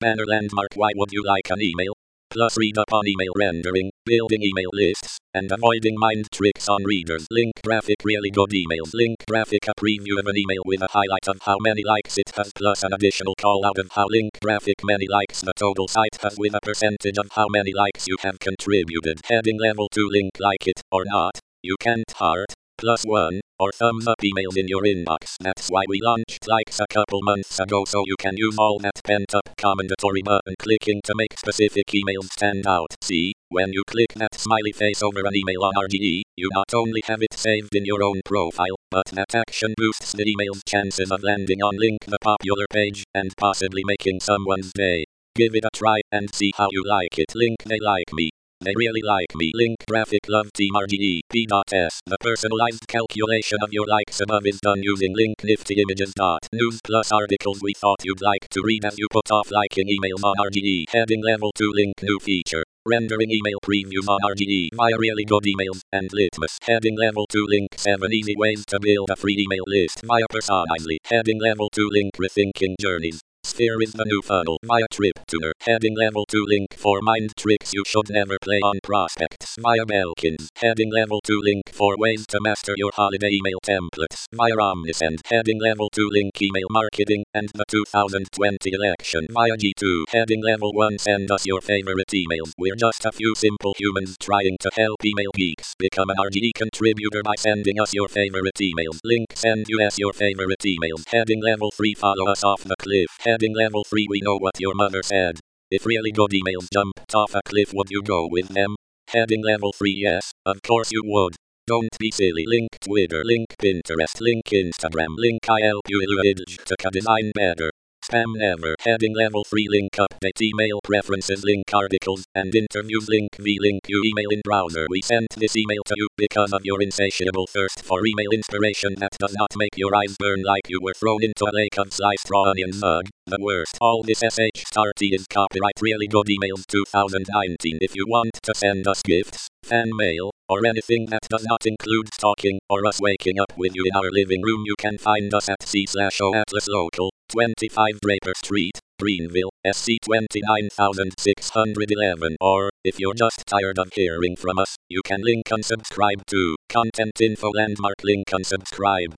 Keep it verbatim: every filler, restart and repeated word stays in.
Banner landmark. Why would you like an email? Plus read up on email rendering, building email lists, and avoiding mind tricks on readers. Link graphic. Really good emails. Link graphic. A preview of an email with a highlight of how many likes it has plus an additional call out of how link graphic many likes the total site has with a percentage of how many likes you have contributed. Heading level two. Link like it or not. You can't heart plus one or thumbs up emails in your inbox. That's why we launched likes a couple months ago, so you can use all that pent up commendatory button clicking to make specific emails stand out. See, when you click that smiley face over an email on R G E, you not only have it saved in your own profile, but that action boosts the email's chances of landing on Link the popular page and possibly making someone's day. Give it a try and see how you like it. Link they like me. They really like me. Link graphic. Love team R G E. P.S. The personalized calculation of your likes above is done using link nifty images. News plus articles we thought you'd like to read as you put off liking emails on R G E. Heading level two. Link new feature. Rendering email previews on R G E via really good emails and Litmus. Heading level two. Link seven easy ways to build a free email list via Personalizely. Heading level two. Link rethinking journeys. Sphere is the new funnel via TripTuner. Heading level two. Link for mind tricks you should never play on prospects via Belkins. Heading level two. Link for ways to master your holiday email templates via Omnisend. Heading level two. Link email marketing and the two thousand twenty election via G two. Heading level one. Send us your favorite emails. We're just a few simple humans trying to help email geeks. Become an R G E contributor by sending us your favorite emails. Link send us your favorite emails. Heading level three. Follow us off the cliff. Heading level three. We know what your mother said. If really good emails jumped off a cliff, would you go with them? Heading level three. Yes, of course you would. Don't be silly. Link Twitter. Link Pinterest. Link Instagram. Link I help you to design better. Spam never. Heading level three. Link update email preferences. Link articles and interviews. Link v link you email in browser. We sent this email to you because of your insatiable thirst for email inspiration that does not make your eyes burn like you were thrown into a lake of sliced raw onion mug. The worst. All this S H star T is copyright Really Good Emails two thousand nineteen. If you want to send us gifts, fan mail, or anything that does not include stalking or us waking up with you in our living room, you can find us at C slash O Atlas Local, twenty-five Draper Street, Greenville, S C twenty-nine thousand six hundred eleven. Or, if you're just tired of hearing from us, you can link unsubscribe to Content Info Landmark. Link unsubscribe.